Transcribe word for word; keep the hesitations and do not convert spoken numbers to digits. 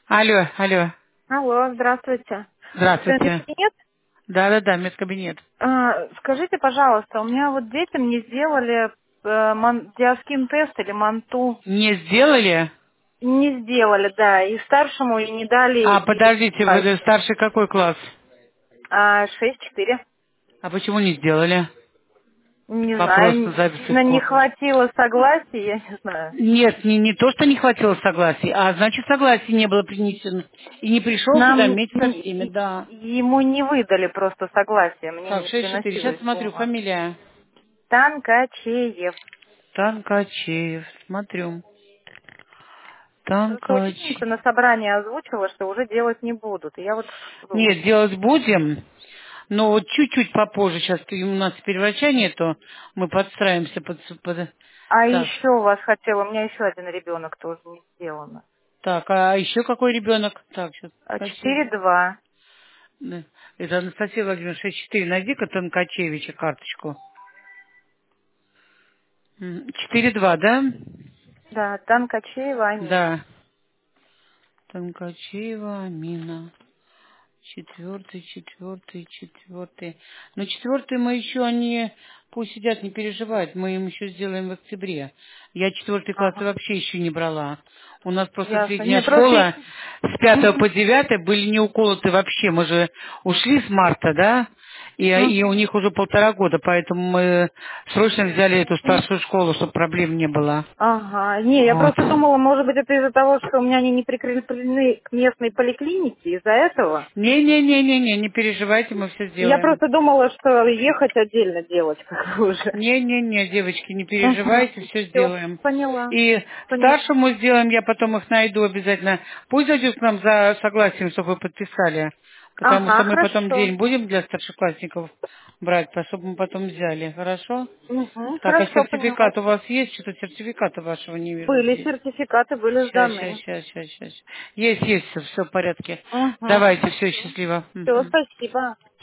Алло, алло. Алло, здравствуйте. Это Здравствуйте. нет? Да-да-да, медкабинет. А, скажите, пожалуйста, у меня вот детям не сделали э, ман- диаскин тест или манту. Не сделали? Не сделали, да. И старшему и не дали, А, и подождите, вы младшему. старший какой класс? А, шесть-четыре. А почему не сделали? Не Вопрос на знаю, записи в видно, не школу. хватило согласия, я не знаю. Нет, не, не то, что не хватило согласия, а значит согласие не было принесено. И не пришел сюда Нам вместе со не- всеми, и- да. ему не выдали просто согласие, мне Так, не шесть четыре. Сейчас приносилась смотрю, бумага. фамилия. Танкачеев. Танкачеев. Смотрю. Просто Танкач. учительница на собрании озвучила, что уже делать не будут. И я вот Нет, делать будем. Но вот чуть-чуть попозже, сейчас у нас теперь врача нету, мы подстраиваемся под... под- А Так, еще у вас хотела, у меня еще один ребенок тоже не сделано. так, а еще какой ребенок? Так, сейчас, А Анастасия. четыре два. Да. Это Анастасия Владимировна шесть четыре. Найди-ка Танкачевича карточку. М, четыре два, да? Да, Танкачеева Амина. Да. Танкачева Амина. Четвертый, четвертый, четвертый. Но четвертый мы еще они пусть сидят, не переживают. Мы им еще сделаем в октябре. Я четвертый класс Ага. вообще еще не брала. У нас просто Ясно. средняя Не, просто... школа с пятого Мгм. по девятое были не уколоты вообще. Мы же ушли с марта, да? И, и у Мгм. них уже полтора года, поэтому мы срочно взяли эту старшую школу, чтобы проблем не было. Ага. Не, я Вот. просто думала, может быть, это из-за того, что у меня они не прикреплены к местной поликлинике, из-за этого. Не-не-не-не-не, не переживайте, мы все Я сделаем. просто думала, что ехать отдельно делать, как бы уже. Не-не-не, девочки, не Угу. переживайте, все Все, сделаем. поняла. И Поняла. старшему сделаем, я потом их найду обязательно. Пусть зайдет к нам за согласием, чтобы вы подписали. Потому Ага, что мы потом хорошо. день будем для старшеклассников брать, чтобы мы потом взяли. Хорошо? Угу, Так, а хорошо, поняла. сертификат у вас есть? Что-то сертификата вашего не вижу Были здесь. сертификаты, были Сейчас, сейчас, сданы. сейчас, сейчас, сейчас. Есть, есть, все, все в порядке. Угу. Давайте, все, счастливо. Все, Мгм. спасибо.